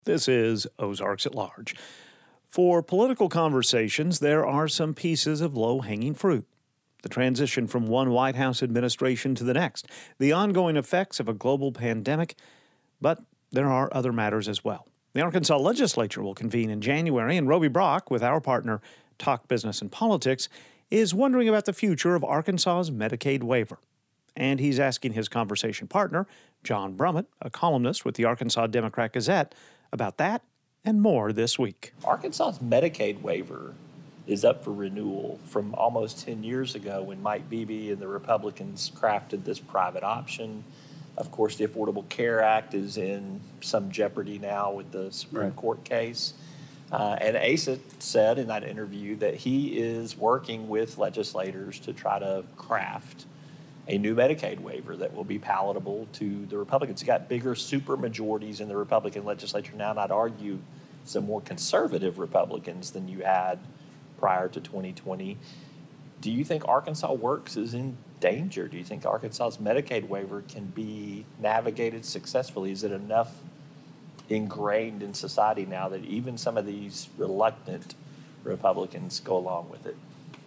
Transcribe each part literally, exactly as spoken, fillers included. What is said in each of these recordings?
This is Ozarks at Large. For political conversations, there are some pieces of low-hanging fruit. The transition from one White House administration to the next, the ongoing effects of a global pandemic, but there are other matters as well. The Arkansas legislature will convene in January, and Roby Brock, with our partner Talk Business and Politics, is wondering about the future of Arkansas's Medicaid waiver. And he's asking his conversation partner, John Brummett, a columnist with the Arkansas Democrat-Gazette, about that and more this week. Arkansas's Medicaid waiver is up for renewal from almost ten years ago when Mike Beebe and the Republicans crafted this private option. Of course, the Affordable Care Act is in some jeopardy now with the Supreme right. Court case. Uh, and Asa said in that interview that he is working with legislators to try to craft a new Medicaid waiver that will be palatable to the Republicans. You got bigger super majorities in the Republican legislature now, and I'd argue some more conservative Republicans than you had prior to twenty twenty. Do you think Arkansas Works is in danger? Do you think Arkansas's Medicaid waiver can be navigated successfully? Is it enough ingrained in society now that even some of these reluctant Republicans go along with it?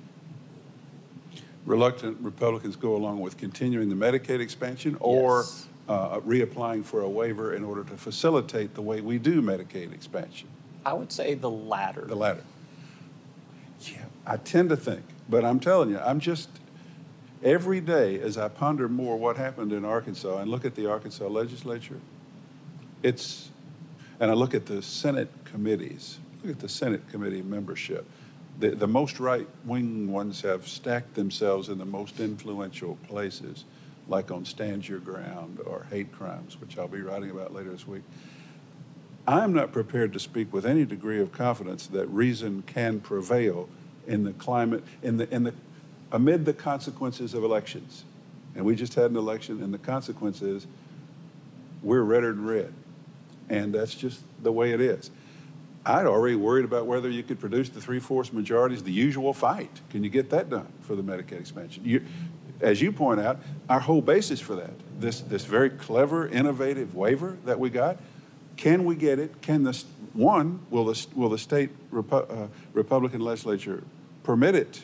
Reluctant Republicans go along with continuing the Medicaid expansion or yes. uh, reapplying for a waiver in order to facilitate the way we do Medicaid expansion? I would say the latter. The latter. Yeah, I tend to think, but I'm telling you, I'm just, every day as I ponder more what happened in Arkansas and look at the Arkansas legislature, it's, and I look at the Senate committees, look at the Senate committee membership. The, the most right-wing ones have stacked themselves in the most influential places, like on Stand Your Ground or Hate Crimes, which I'll be writing about later this week. I'm not prepared to speak with any degree of confidence that reason can prevail in the climate, in the, in the, amid the consequences of elections. And we just had an election, and the consequence is we're redder than red. And that's just the way it is. I'd already worried about whether you could produce the three-fourths majorities, the usual fight. Can you get that done for the Medicaid expansion? You, as you point out, our whole basis for that, this, this very clever, innovative waiver that we got, can we get it? Can the, one, will the, will the state Repu uh, Republican legislature permit it,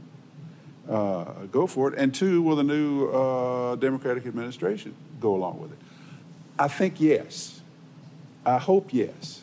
uh, go for it? And two, will the new uh, Democratic administration go along with it? I think yes. I hope yes.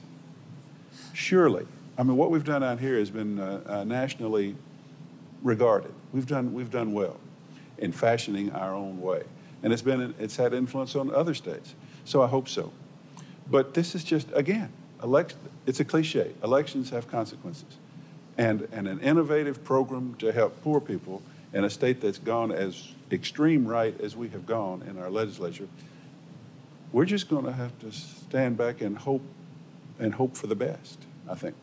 Surely. I mean, what we've done out here has been uh, uh, nationally regarded. We've done, we've done well in fashioning our own way. And it's been, it's had influence on other states. So I hope so. But this is just, again, elect, it's a cliche. Elections have consequences. And, and an innovative program to help poor people in a state that's gone as extreme right as we have gone in our legislature, we're just going to have to stand back and hope and hope for the best, I think.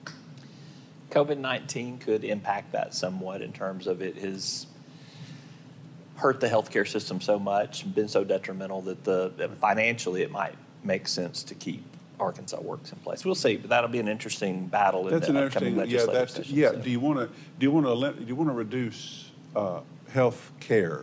COVID nineteen could impact that somewhat in terms of it has hurt the healthcare system so much, been so detrimental that the financially it might make sense to keep Arkansas Works in place. We'll see, but that'll be an interesting battle in that's the an upcoming interesting, legislative yeah, that's, session. yeah. So. Do you want to do you want to do you want to reduce uh, health care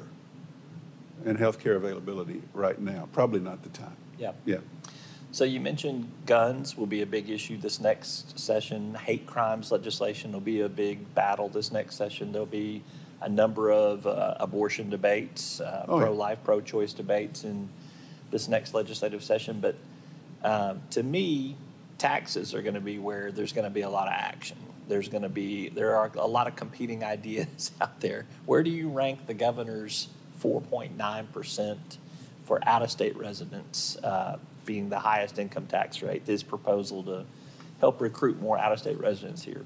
and health care availability right now? Probably not the time. Yeah. Yeah. So you mentioned guns will be a big issue this next session. Hate crimes legislation will be a big battle this next session. There'll be a number of uh, abortion debates, uh, oh, pro-life, yeah. pro-choice debates in this next legislative session. But um, to me, taxes are going to be where there's going to be a lot of action. There's going to be, there are a lot of competing ideas out there. Where do you rank the governor's four point nine percent for out-of-state residents uh, being the highest income tax rate, his proposal to help recruit more out-of-state residents here?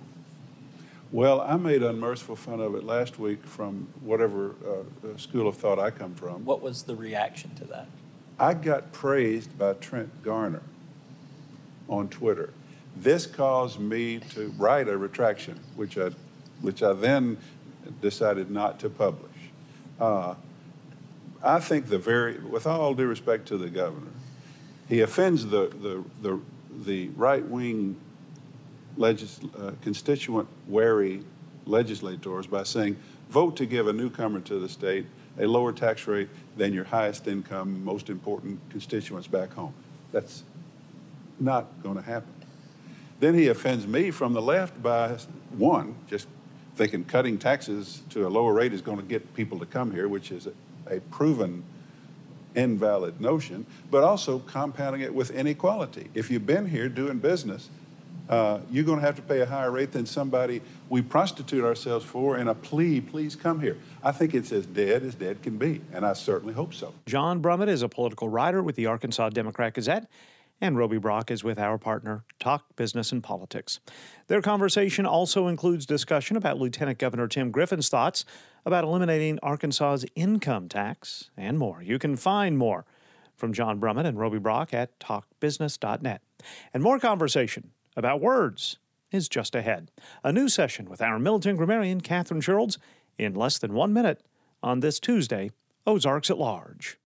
Well, I made unmerciful fun of it last week from whatever uh, school of thought I come from. What was the reaction to that? I got praised by Trent Garner on Twitter. This caused me to write a retraction, which I, which I then decided not to publish. Uh, I think the very, with all due respect to the governor, he offends the, the, the, the right-wing legis, uh, constituent-wary legislators by saying, vote to give a newcomer to the state a lower tax rate than your highest income, most important constituents back home. That's not going to happen. Then he offends me from the left by, one, just thinking cutting taxes to a lower rate is going to get people to come here, which is a, a proven invalid notion, but also compounding it with inequality. If you've been here doing business, uh, you're going to have to pay a higher rate than somebody we prostitute ourselves for in a plea, please come here. I think it's as dead as dead can be, and I certainly hope so. John Brummett is a political writer with the Arkansas Democrat-Gazette, and Roby Brock is with our partner, Talk Business and Politics. Their conversation also includes discussion about Lieutenant Governor Tim Griffin's thoughts about eliminating Arkansas's income tax and more. You can find more from John Brummett and Roby Brock at talk business dot net. And more conversation about words is just ahead. A new session with our militant grammarian, Kathryn Sherrills, in less than one minute on this Tuesday, Ozarks at Large.